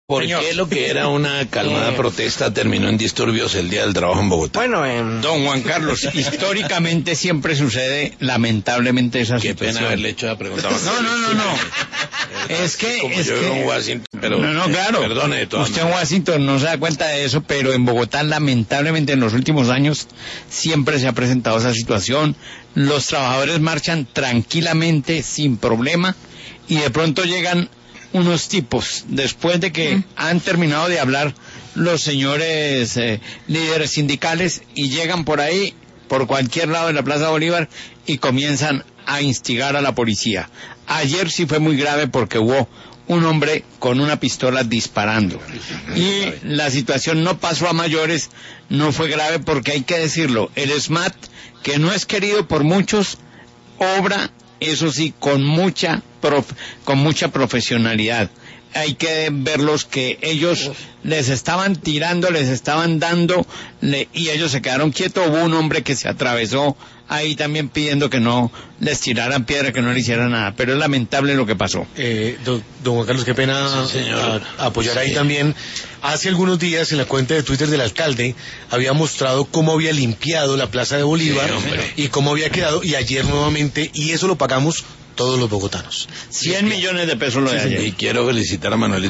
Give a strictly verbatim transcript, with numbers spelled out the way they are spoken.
¿Por Señor. qué lo que era una calmada protesta terminó en disturbios el Día del Trabajo en Bogotá? Bueno, eh, Don Juan Carlos, históricamente siempre sucede, lamentablemente, esa Qué situación. pena haberle hecho la pregunta. No, no, no, no. Es que, Como es yo vivo que... en Washington, pero no, no, claro. perdone de todas Usted en maneras. Washington no se da cuenta de eso, pero en Bogotá, lamentablemente, en los últimos años siempre se ha presentado esa situación. Los trabajadores marchan tranquilamente, sin problema, y de pronto llegan unos tipos, después de que mm. han terminado de hablar los señores eh, líderes sindicales, y llegan por ahí, por cualquier lado de la Plaza Bolívar, y comienzan a instigar a la policía. Ayer sí fue muy grave porque hubo un hombre con una pistola disparando. Y la situación no pasó a mayores, no fue grave porque hay que decirlo, el SMAT, que no es querido por muchos, obra, eso sí, con mucha prof, con mucha profesionalidad. Hay que verlos que ellos les estaban tirando, les estaban dando, le, y ellos se quedaron quietos. Hubo un hombre que se atravesó ahí también pidiendo que no les tiraran piedra, que no le hicieran nada, pero es lamentable lo que pasó. Eh, don, don Juan Carlos, qué pena sí, señor. A, apoyar sí. ahí también. Hace algunos días en la cuenta de Twitter del alcalde había mostrado cómo había limpiado la Plaza de Bolívar sí, y cómo había quedado, y ayer nuevamente, y eso lo pagamos todos los bogotanos. cien millones de pesos lo de sí, ayer. Y quiero felicitar a Manuel